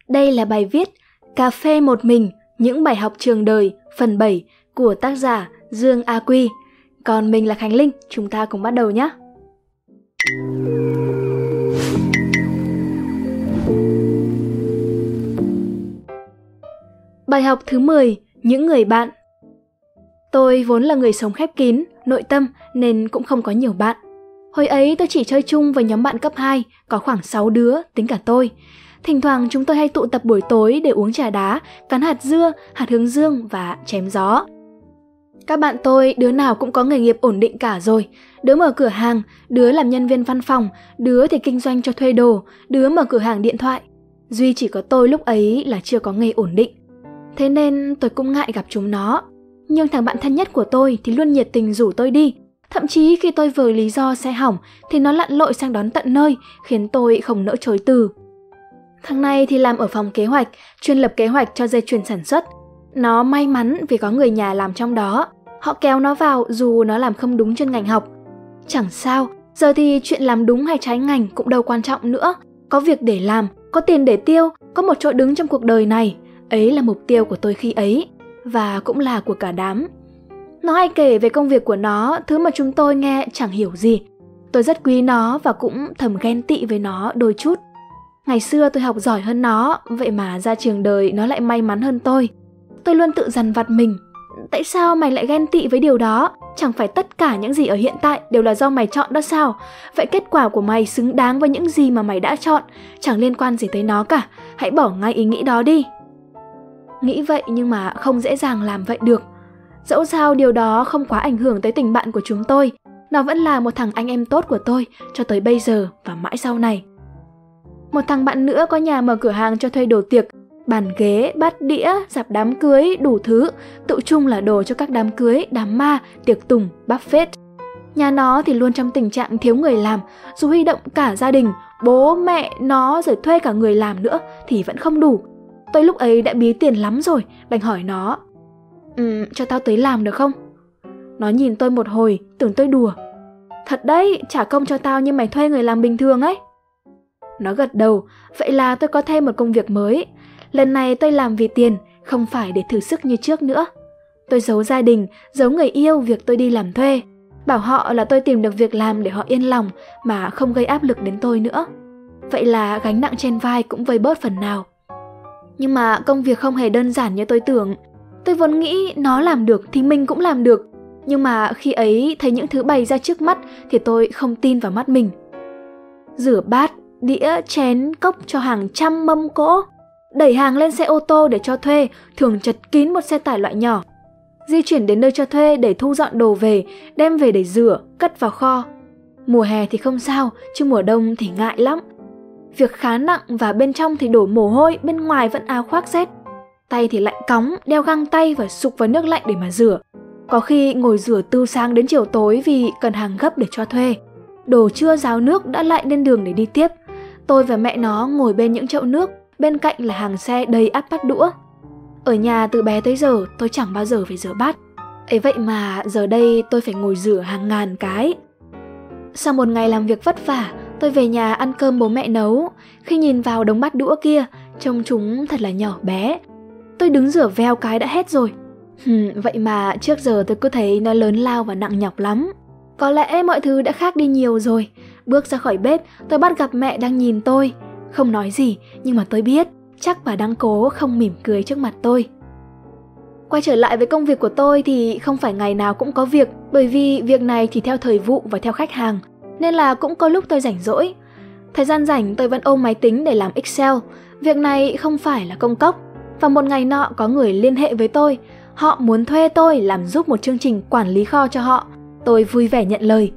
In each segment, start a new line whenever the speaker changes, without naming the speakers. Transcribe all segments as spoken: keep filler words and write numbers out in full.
Đây là bài viết Cà phê một mình, những bài học trường đời, phần bảy của tác giả Dương A Quy. Còn mình là Khánh Linh, chúng ta cùng bắt đầu nhé. Bài học thứ mười, những người bạn. Tôi vốn là người sống khép kín, nội tâm nên cũng không có nhiều bạn. Hồi ấy tôi chỉ chơi chung với nhóm bạn cấp hai, có khoảng sáu đứa, tính cả tôi. Thỉnh thoảng chúng tôi hay tụ tập buổi tối để uống trà đá, cắn hạt dưa, hạt hướng dương và chém gió. Các bạn tôi đứa nào cũng có nghề nghiệp ổn định cả rồi. Đứa mở cửa hàng, đứa làm nhân viên văn phòng, đứa thì kinh doanh cho thuê đồ, đứa mở cửa hàng điện thoại. Duy chỉ có tôi lúc ấy là chưa có nghề ổn định. Thế nên tôi cũng ngại gặp chúng nó. Nhưng thằng bạn thân nhất của tôi thì luôn nhiệt tình rủ tôi đi. Thậm chí khi tôi vờ lý do xe hỏng thì nó lặn lội sang đón tận nơi, khiến tôi không nỡ chối từ. Thằng này thì làm ở phòng kế hoạch, chuyên lập kế hoạch cho dây chuyền sản xuất. Nó may mắn vì có người nhà làm trong đó. Họ kéo nó vào dù nó làm không đúng chuyên ngành học. Chẳng sao, giờ thì chuyện làm đúng hay trái ngành cũng đâu quan trọng nữa. Có việc để làm, có tiền để tiêu, có một chỗ đứng trong cuộc đời này. Ấy là mục tiêu của tôi khi ấy, và cũng là của cả đám. Nó hay kể về công việc của nó, thứ mà chúng tôi nghe chẳng hiểu gì. Tôi rất quý nó và cũng thầm ghen tị với nó đôi chút. Ngày xưa tôi học giỏi hơn nó, vậy mà ra trường đời nó lại may mắn hơn tôi. Tôi luôn tự dằn vặt mình. Tại sao mày lại ghen tị với điều đó? Chẳng phải tất cả những gì ở hiện tại đều là do mày chọn đó sao? Vậy kết quả của mày xứng đáng với những gì mà mày đã chọn, chẳng liên quan gì tới nó cả. Hãy bỏ ngay ý nghĩ đó đi. Nghĩ vậy nhưng mà không dễ dàng làm vậy được. Dẫu sao điều đó không quá ảnh hưởng tới tình bạn của chúng tôi. Nó vẫn là một thằng anh em tốt của tôi cho tới bây giờ và mãi sau này. Một thằng bạn nữa có nhà mở cửa hàng cho thuê đồ tiệc, bàn ghế, bát đĩa, dạp đám cưới, đủ thứ, tự chung là đồ cho các đám cưới, đám ma, tiệc tùng, buffet. Nhà nó thì luôn trong tình trạng thiếu người làm, dù huy động cả gia đình, bố, mẹ, nó rồi thuê cả người làm nữa thì vẫn không đủ. Tôi lúc ấy đã bí tiền lắm rồi, đành hỏi nó, Ừ, cho tao tới làm được không? Nó nhìn tôi một hồi, tưởng tôi đùa. Thật đấy, trả công cho tao như mày thuê người làm bình thường ấy. Nó gật đầu, vậy là tôi có thêm một công việc mới. Lần này tôi làm vì tiền, không phải để thử sức như trước nữa. Tôi giấu gia đình, giấu người yêu việc tôi đi làm thuê. Bảo họ là tôi tìm được việc làm để họ yên lòng mà không gây áp lực đến tôi nữa. Vậy là gánh nặng trên vai cũng vơi bớt phần nào. Nhưng mà công việc không hề đơn giản như tôi tưởng. Tôi vốn nghĩ nó làm được thì mình cũng làm được. Nhưng mà khi ấy thấy những thứ bày ra trước mắt thì tôi không tin vào mắt mình. Rửa bát, đĩa, chén, cốc cho hàng trăm mâm cỗ. Đẩy hàng lên xe ô tô để cho thuê, thường chật kín một xe tải loại nhỏ. Di chuyển đến nơi cho thuê để thu dọn đồ về, đem về để rửa, cất vào kho. Mùa hè thì không sao, chứ mùa đông thì ngại lắm. Việc khá nặng và bên trong thì đổ mồ hôi, bên ngoài vẫn áo khoác rét. Tay thì lạnh cóng, đeo găng tay và sục vào nước lạnh để mà rửa. Có khi ngồi rửa từ sáng đến chiều tối vì cần hàng gấp để cho thuê. Đồ chưa ráo nước đã lại lên đường để đi tiếp. Tôi và mẹ nó ngồi bên những chậu nước, bên cạnh là hàng xe đầy ắp bát đũa. Ở nhà từ bé tới giờ tôi chẳng bao giờ phải rửa bát. Ấy vậy mà giờ đây tôi phải ngồi rửa hàng ngàn cái. Sau một ngày làm việc vất vả, tôi về nhà ăn cơm bố mẹ nấu. Khi nhìn vào đống bát đũa kia, trông chúng thật là nhỏ bé. Tôi đứng rửa veo cái đã hết rồi. Hừm, vậy mà trước giờ tôi cứ thấy nó lớn lao và nặng nhọc lắm. Có lẽ mọi thứ đã khác đi nhiều rồi. Bước ra khỏi bếp, tôi bắt gặp mẹ đang nhìn tôi. Không nói gì, nhưng mà tôi biết chắc bà đang cố không mỉm cười trước mặt tôi. Quay trở lại với công việc của tôi thì không phải ngày nào cũng có việc, bởi vì việc này thì theo thời vụ và theo khách hàng, nên là cũng có lúc tôi rảnh rỗi. Thời gian rảnh tôi vẫn ôm máy tính để làm Excel. Việc này không phải là công cốc. Và một ngày nọ có người liên hệ với tôi. Họ muốn thuê tôi làm giúp một chương trình quản lý kho cho họ. Tôi vui vẻ nhận lời.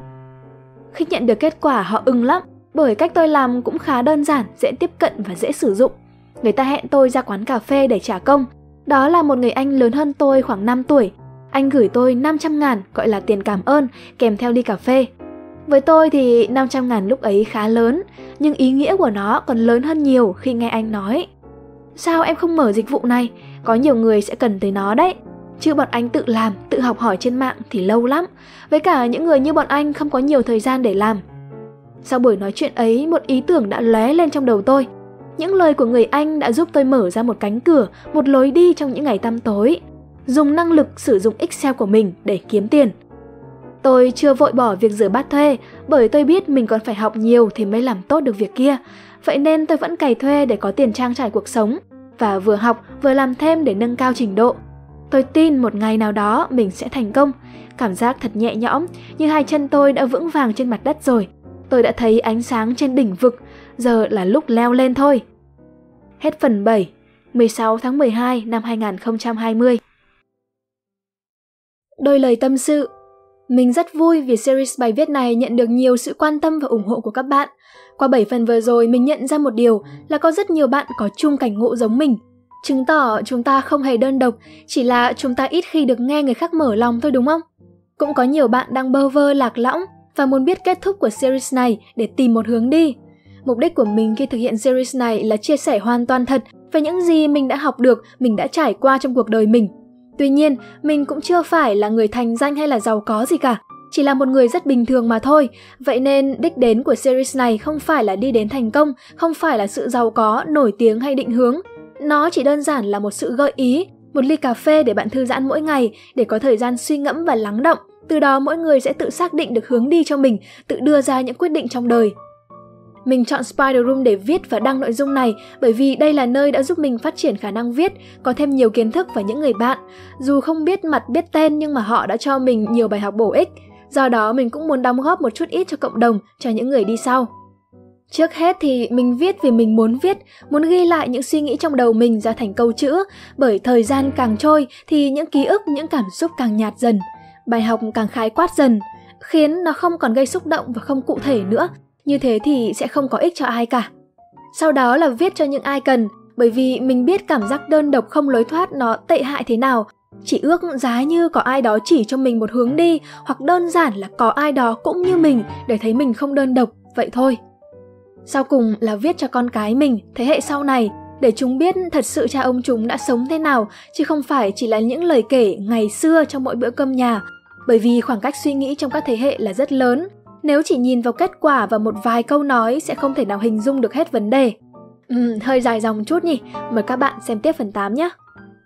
Khi nhận được kết quả họ ưng lắm, bởi cách tôi làm cũng khá đơn giản, dễ tiếp cận và dễ sử dụng. Người ta hẹn tôi ra quán cà phê để trả công. Đó là một người anh lớn hơn tôi khoảng năm tuổi. Anh gửi tôi năm trăm ngàn gọi là tiền cảm ơn kèm theo ly cà phê. Với tôi thì năm trăm ngàn lúc ấy khá lớn, nhưng ý nghĩa của nó còn lớn hơn nhiều khi nghe anh nói: Sao em không mở dịch vụ này? Có nhiều người sẽ cần tới nó đấy. Chứ bọn anh tự làm, tự học hỏi trên mạng thì lâu lắm. Với cả những người như bọn anh không có nhiều thời gian để làm. Sau buổi nói chuyện ấy, một ý tưởng đã lóe lên trong đầu tôi. Những lời của người anh đã giúp tôi mở ra một cánh cửa, một lối đi trong những ngày tăm tối. Dùng năng lực sử dụng Excel của mình để kiếm tiền. Tôi chưa vội bỏ việc rửa bát thuê, bởi tôi biết mình còn phải học nhiều thì mới làm tốt được việc kia. Vậy nên tôi vẫn cày thuê để có tiền trang trải cuộc sống, và vừa học vừa làm thêm để nâng cao trình độ. Tôi tin một ngày nào đó mình sẽ thành công. Cảm giác thật nhẹ nhõm, như hai chân tôi đã vững vàng trên mặt đất rồi. Tôi đã thấy ánh sáng trên đỉnh vực, giờ là lúc leo lên thôi. Hết phần bảy, mười sáu tháng mười hai năm hai nghìn không trăm hai mươi. Đôi lời tâm sự. Mình rất vui vì series bài viết này nhận được nhiều sự quan tâm và ủng hộ của các bạn. Qua bảy phần vừa rồi, mình nhận ra một điều là có rất nhiều bạn có chung cảnh ngộ giống mình. Chứng tỏ chúng ta không hề đơn độc, chỉ là chúng ta ít khi được nghe người khác mở lòng thôi, đúng không? Cũng có nhiều bạn đang bơ vơ lạc lõng và muốn biết kết thúc của series này để tìm một hướng đi. Mục đích của mình khi thực hiện series này là chia sẻ hoàn toàn thật về những gì mình đã học được, mình đã trải qua trong cuộc đời mình. Tuy nhiên, mình cũng chưa phải là người thành danh hay là giàu có gì cả, chỉ là một người rất bình thường mà thôi. Vậy nên đích đến của series này không phải là đi đến thành công, không phải là sự giàu có, nổi tiếng hay định hướng. Nó chỉ đơn giản là một sự gợi ý, một ly cà phê để bạn thư giãn mỗi ngày, để có thời gian suy ngẫm và lắng động. Từ đó mỗi người sẽ tự xác định được hướng đi cho mình, tự đưa ra những quyết định trong đời. Mình chọn Spider Room để viết và đăng nội dung này bởi vì đây là nơi đã giúp mình phát triển khả năng viết, có thêm nhiều kiến thức và những người bạn. Dù không biết mặt biết tên nhưng mà họ đã cho mình nhiều bài học bổ ích. Do đó mình cũng muốn đóng góp một chút ít cho cộng đồng, cho những người đi sau. Trước hết thì mình viết vì mình muốn viết, muốn ghi lại những suy nghĩ trong đầu mình ra thành câu chữ. Bởi thời gian càng trôi thì những ký ức, những cảm xúc càng nhạt dần. Bài học càng khái quát dần, khiến nó không còn gây xúc động và không cụ thể nữa. Như thế thì sẽ không có ích cho ai cả. Sau đó là viết cho những ai cần, bởi vì mình biết cảm giác đơn độc không lối thoát nó tệ hại thế nào. Chỉ ước giá như có ai đó chỉ cho mình một hướng đi, hoặc đơn giản là có ai đó cũng như mình để thấy mình không đơn độc, vậy thôi. Sau cùng là viết cho con cái mình, thế hệ sau này, để chúng biết thật sự cha ông chúng đã sống thế nào, chứ không phải chỉ là những lời kể ngày xưa trong mỗi bữa cơm nhà. Bởi vì khoảng cách suy nghĩ trong các thế hệ là rất lớn. Nếu chỉ nhìn vào kết quả và một vài câu nói sẽ không thể nào hình dung được hết vấn đề. Ừ, hơi dài dòng chút nhỉ, mời các bạn xem tiếp phần tám nhé.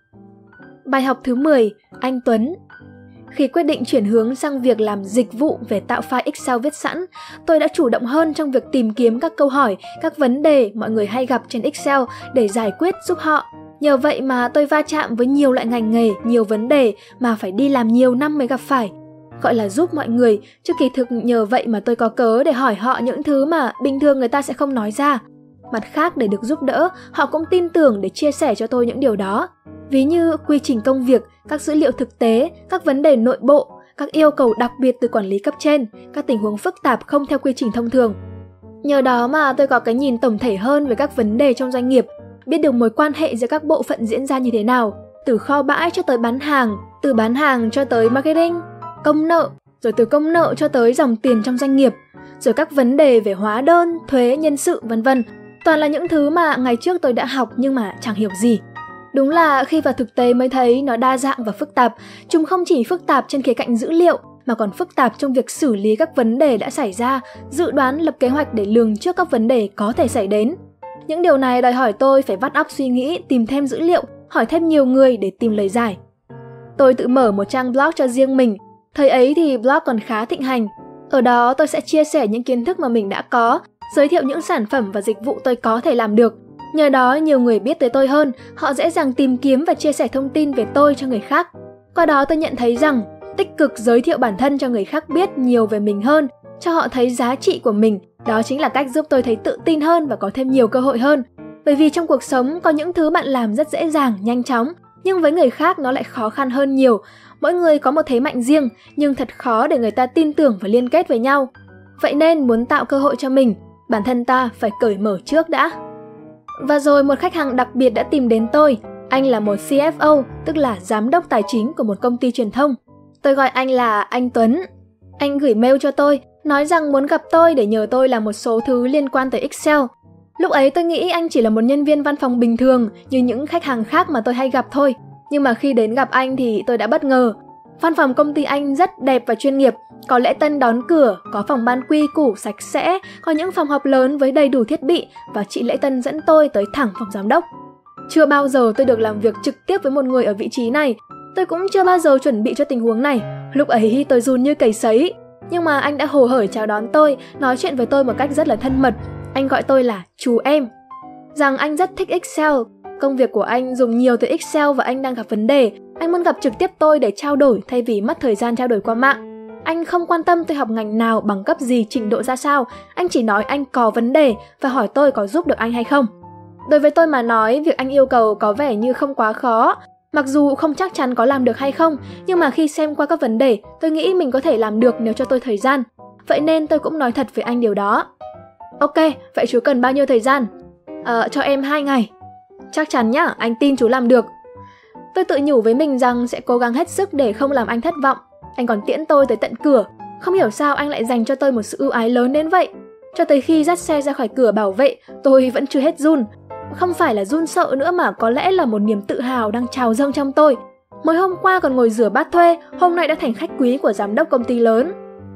Bài học thứ mười, anh Tuấn. Khi quyết định chuyển hướng sang việc làm dịch vụ về tạo file Excel viết sẵn, tôi đã chủ động hơn trong việc tìm kiếm các câu hỏi, các vấn đề mọi người hay gặp trên Excel để giải quyết giúp họ. Nhờ vậy mà tôi va chạm với nhiều loại ngành nghề, nhiều vấn đề mà phải đi làm nhiều năm mới gặp phải. Gọi là giúp mọi người, chứ kỳ thực nhờ vậy mà tôi có cớ để hỏi họ những thứ mà bình thường người ta sẽ không nói ra. Mặt khác, để được giúp đỡ, họ cũng tin tưởng để chia sẻ cho tôi những điều đó. Ví như quy trình công việc, các dữ liệu thực tế, các vấn đề nội bộ, các yêu cầu đặc biệt từ quản lý cấp trên, các tình huống phức tạp không theo quy trình thông thường. Nhờ đó mà tôi có cái nhìn tổng thể hơn về các vấn đề trong doanh nghiệp, biết được mối quan hệ giữa các bộ phận diễn ra như thế nào, từ kho bãi cho tới bán hàng, từ bán hàng cho tới marketing, công nợ, rồi từ công nợ cho tới dòng tiền trong doanh nghiệp, rồi các vấn đề về hóa đơn, thuế, nhân sự, vân vân. Toàn là những thứ mà ngày trước tôi đã học nhưng mà chẳng hiểu gì. Đúng là khi vào thực tế mới thấy nó đa dạng và phức tạp. Chúng không chỉ phức tạp trên khía cạnh dữ liệu, mà còn phức tạp trong việc xử lý các vấn đề đã xảy ra, dự đoán, lập kế hoạch để lường trước các vấn đề có thể xảy đến. Những điều này đòi hỏi tôi phải vắt óc suy nghĩ, tìm thêm dữ liệu, hỏi thêm nhiều người để tìm lời giải. Tôi tự mở một trang blog cho riêng mình. Thời ấy thì blog còn khá thịnh hành. Ở đó tôi sẽ chia sẻ những kiến thức mà mình đã có, giới thiệu những sản phẩm và dịch vụ tôi có thể làm được. Nhờ đó nhiều người biết tới tôi hơn, họ dễ dàng tìm kiếm và chia sẻ thông tin về tôi cho người khác. Qua đó tôi nhận thấy rằng tích cực giới thiệu bản thân cho người khác biết nhiều về mình hơn, cho họ thấy giá trị của mình, đó chính là cách giúp tôi thấy tự tin hơn và có thêm nhiều cơ hội hơn. Bởi vì trong cuộc sống có những thứ bạn làm rất dễ dàng, nhanh chóng, nhưng với người khác nó lại khó khăn hơn nhiều. Mỗi người có một thế mạnh riêng, nhưng thật khó để người ta tin tưởng và liên kết với nhau. Vậy nên muốn tạo cơ hội cho mình, bản thân ta phải cởi mở trước đã. Và rồi một khách hàng đặc biệt đã tìm đến tôi. Anh là một xê ép ô, tức là giám đốc tài chính của một công ty truyền thông. Tôi gọi anh là anh Tuấn. Anh gửi mail cho tôi, nói rằng muốn gặp tôi để nhờ tôi làm một số thứ liên quan tới Excel. Lúc ấy tôi nghĩ anh chỉ là một nhân viên văn phòng bình thường như những khách hàng khác mà tôi hay gặp thôi. Nhưng mà khi đến gặp anh thì tôi đã bất ngờ. Văn phòng công ty anh rất đẹp và chuyên nghiệp, có lễ tân đón cửa, có phòng ban quy củ sạch sẽ, có những phòng họp lớn với đầy đủ thiết bị và chị lễ tân dẫn tôi tới thẳng phòng giám đốc. Chưa bao giờ tôi được làm việc trực tiếp với một người ở vị trí này, tôi cũng chưa bao giờ chuẩn bị cho tình huống này. Lúc ấy tôi run như cầy sấy, nhưng mà anh đã hồ hởi chào đón tôi, nói chuyện với tôi một cách rất là thân mật. Anh gọi tôi là chú em. Rằng anh rất thích Excel, công việc của anh dùng nhiều từ Excel và anh đang gặp vấn đề. Anh muốn gặp trực tiếp tôi để trao đổi thay vì mất thời gian trao đổi qua mạng. Anh không quan tâm tôi học ngành nào, bằng cấp gì, trình độ ra sao. Anh chỉ nói anh có vấn đề và hỏi tôi có giúp được anh hay không. Đối với tôi mà nói, việc anh yêu cầu có vẻ như không quá khó. Mặc dù không chắc chắn có làm được hay không, nhưng mà khi xem qua các vấn đề, tôi nghĩ mình có thể làm được nếu cho tôi thời gian. Vậy nên tôi cũng nói thật với anh điều đó. Ok, vậy chú cần bao nhiêu thời gian? Ờ, cho em hai ngày. Chắc chắn nhá, anh tin chú làm được. Tôi tự nhủ với mình rằng sẽ cố gắng hết sức để không làm anh thất vọng. Anh còn tiễn tôi tới tận cửa. Không hiểu sao anh lại dành cho tôi một sự ưu ái lớn đến vậy. Cho tới khi dắt xe ra khỏi cửa bảo vệ, tôi vẫn chưa hết run. Không phải là run sợ nữa mà có lẽ là một niềm tự hào đang trào dâng trong tôi. Mới hôm qua còn ngồi rửa bát thuê, hôm nay đã thành khách quý của giám đốc công ty lớn.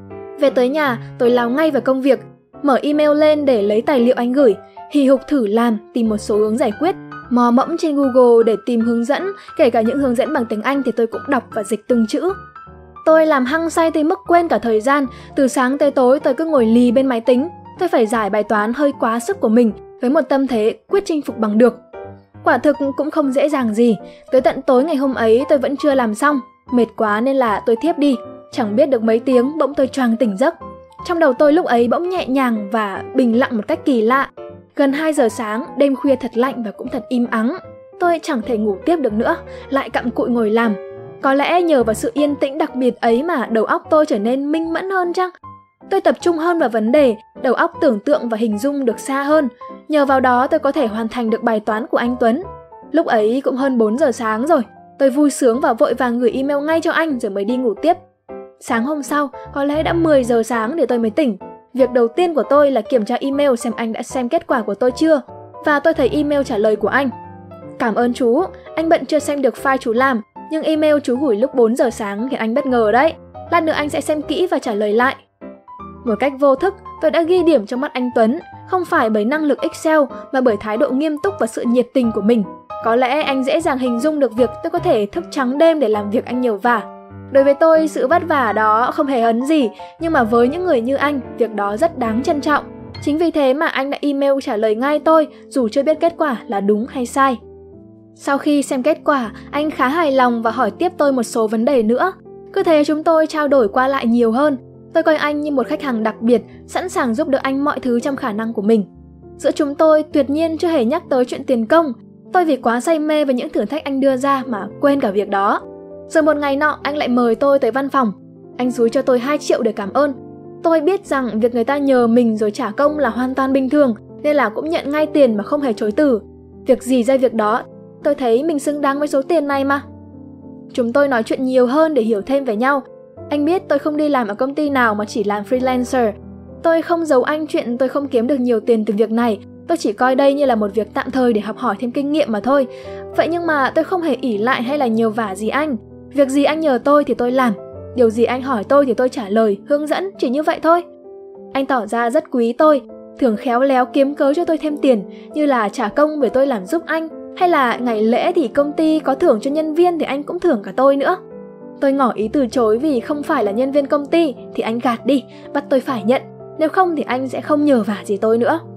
Về tới nhà, tôi lao ngay vào công việc. Mở email lên để lấy tài liệu anh gửi, hì hục thử làm, tìm một số hướng giải quyết. Mò mẫm trên Google để tìm hướng dẫn, kể cả những hướng dẫn bằng tiếng Anh thì tôi cũng đọc và dịch từng chữ. Tôi làm hăng say tới mức quên cả thời gian, từ sáng tới tối tôi cứ ngồi lì bên máy tính. Tôi phải giải bài toán hơi quá sức của mình, với một tâm thế quyết chinh phục bằng được. Quả thực cũng không dễ dàng gì, tới tận tối ngày hôm ấy tôi vẫn chưa làm xong. Mệt quá nên là tôi thiếp đi, chẳng biết được mấy tiếng bỗng tôi choàng tỉnh giấc. Trong đầu tôi lúc ấy bỗng nhẹ nhàng và bình lặng một cách kỳ lạ. Gần hai giờ sáng, đêm khuya thật lạnh và cũng thật im ắng. Tôi chẳng thể ngủ tiếp được nữa, lại cặm cụi ngồi làm. Có lẽ nhờ vào sự yên tĩnh đặc biệt ấy mà đầu óc tôi trở nên minh mẫn hơn chăng? Tôi tập trung hơn vào vấn đề, đầu óc tưởng tượng và hình dung được xa hơn. Nhờ vào đó tôi có thể hoàn thành được bài toán của anh Tuấn. Lúc ấy cũng hơn bốn giờ sáng rồi. Tôi vui sướng và vội vàng gửi email ngay cho anh rồi mới đi ngủ tiếp. Sáng hôm sau, có lẽ đã mười giờ sáng để tôi mới tỉnh. Việc đầu tiên của tôi là kiểm tra email xem anh đã xem kết quả của tôi chưa. Và tôi thấy email trả lời của anh. Cảm ơn chú, anh bận chưa xem được file chú làm, nhưng email chú gửi lúc bốn giờ sáng khiến anh bất ngờ đấy. Lát nữa anh sẽ xem kỹ và trả lời lại. Một cách vô thức, tôi đã ghi điểm trong mắt anh Tuấn, không phải bởi năng lực Excel mà bởi thái độ nghiêm túc và sự nhiệt tình của mình. Có lẽ anh dễ dàng hình dung được việc tôi có thể thức trắng đêm để làm việc anh nhờ vả. Đối với tôi, sự vất vả đó không hề hấn gì, nhưng mà với những người như anh, việc đó rất đáng trân trọng. Chính vì thế mà anh đã email trả lời ngay tôi, dù chưa biết kết quả là đúng hay sai. Sau khi xem kết quả, anh khá hài lòng và hỏi tiếp tôi một số vấn đề nữa. Cứ thế chúng tôi trao đổi qua lại nhiều hơn. Tôi coi anh như một khách hàng đặc biệt, sẵn sàng giúp đỡ anh mọi thứ trong khả năng của mình. Giữa chúng tôi tuyệt nhiên chưa hề nhắc tới chuyện tiền công. Tôi vì quá say mê với những thử thách anh đưa ra mà quên cả việc đó. Rồi một ngày nọ anh lại mời tôi tới văn phòng. Anh dúi cho tôi hai triệu để cảm ơn. Tôi biết rằng việc người ta nhờ mình rồi trả công là hoàn toàn bình thường, nên là cũng nhận ngay tiền mà không hề chối từ. Việc gì ra việc đó, tôi thấy mình xứng đáng với số tiền này mà. Chúng tôi nói chuyện nhiều hơn để hiểu thêm về nhau. Anh biết tôi không đi làm ở công ty nào mà chỉ làm freelancer. Tôi không giấu anh chuyện tôi không kiếm được nhiều tiền từ việc này. Tôi chỉ coi đây như là một việc tạm thời để học hỏi thêm kinh nghiệm mà thôi. Vậy nhưng mà tôi không hề ỷ lại hay là nhờ vả gì anh. Việc gì anh nhờ tôi thì tôi làm. Điều gì anh hỏi tôi thì tôi trả lời, hướng dẫn, chỉ như vậy thôi. Anh tỏ ra rất quý tôi, thường khéo léo kiếm cớ cho tôi thêm tiền, như là trả công để tôi làm giúp anh, hay là ngày lễ thì công ty có thưởng cho nhân viên thì anh cũng thưởng cả tôi nữa. Tôi ngỏ ý từ chối vì không phải là nhân viên công ty thì anh gạt đi, bắt tôi phải nhận, nếu không thì anh sẽ không nhờ vả gì tôi nữa.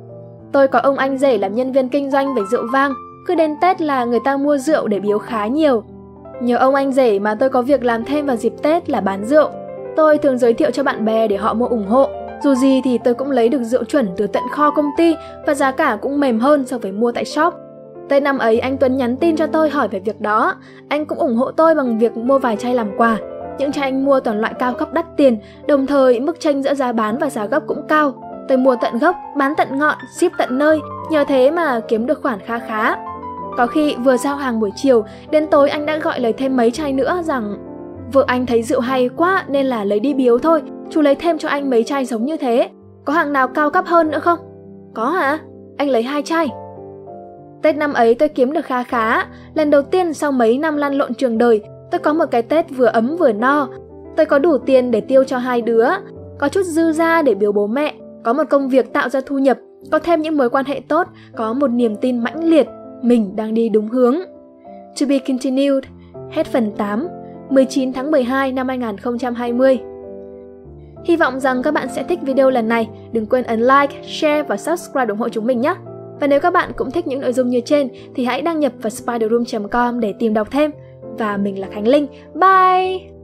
Tôi có ông anh rể làm nhân viên kinh doanh về rượu vang, cứ đến Tết là người ta mua rượu để biếu khá nhiều. Nhờ ông anh rể mà tôi có việc làm thêm vào dịp Tết là bán rượu. Tôi thường giới thiệu cho bạn bè để họ mua ủng hộ. Dù gì thì tôi cũng lấy được rượu chuẩn từ tận kho công ty và giá cả cũng mềm hơn so với mua tại shop. Tết năm ấy anh Tuấn nhắn tin cho tôi hỏi về việc đó. Anh cũng ủng hộ tôi bằng việc mua vài chai làm quà. Những chai anh mua toàn loại cao cấp đắt tiền, đồng thời mức chênh giữa giá bán và giá gốc cũng cao. Tôi mua tận gốc, bán tận ngọn, ship tận nơi, nhờ thế mà kiếm được khoản khá khá. Có khi vừa giao hàng buổi chiều, đến tối anh đã gọi lấy thêm mấy chai nữa rằng vợ anh thấy rượu hay quá nên là lấy đi biếu thôi, chú lấy thêm cho anh mấy chai giống như thế. Có hàng nào cao cấp hơn nữa không? Có hả? Anh lấy hai chai. Tết năm ấy tôi kiếm được khá khá, lần đầu tiên sau mấy năm lăn lộn trường đời, Tôi có một cái Tết vừa ấm vừa no. Tôi có đủ tiền để tiêu cho hai đứa, có chút dư ra để biếu bố mẹ, có một công việc tạo ra thu nhập, có thêm những mối quan hệ tốt, có một niềm tin mãnh liệt, mình đang đi đúng hướng. To be continued. Hết phần tám, mười chín tháng mười hai năm hai nghìn không trăm hai mươi. Hy vọng rằng các bạn sẽ thích video lần này. Đừng quên ấn like, share và subscribe ủng hộ chúng mình nhé. Và nếu các bạn cũng thích những nội dung như trên thì hãy đăng nhập vào spider room chấm com để tìm đọc thêm. Và mình là Khánh Linh. Bye!